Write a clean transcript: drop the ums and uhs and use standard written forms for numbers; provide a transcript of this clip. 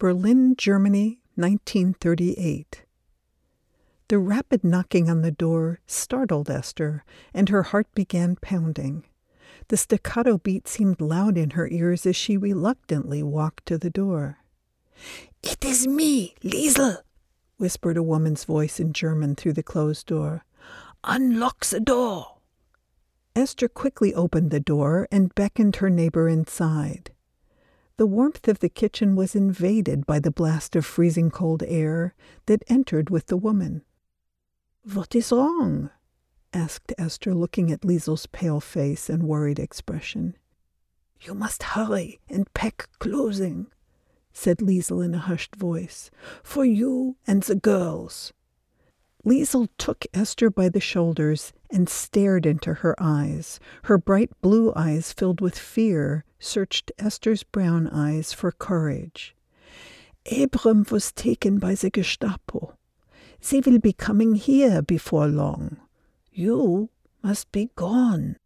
Berlin, Germany, 1938. The rapid knocking on the door startled Esther, and her heart began pounding. The staccato beat seemed loud in her ears as she reluctantly walked to the door. "It is me, Liesel," whispered a woman's voice in German through the closed door. "Unlock the door." Esther quickly opened the door and beckoned her neighbor inside. The warmth of the kitchen was invaded by the blast of freezing cold air that entered with the woman. "What is wrong?" asked Esther, looking at Liesel's pale face and worried expression. "You must hurry and pack clothing," said Liesel in a hushed voice, "for you and the girls." Liesel took Esther by the shoulders and stared into her eyes. Her bright blue eyes, filled with fear, searched Esther's brown eyes for courage. "Abram was taken by the Gestapo. They will be coming here before long. You must be gone."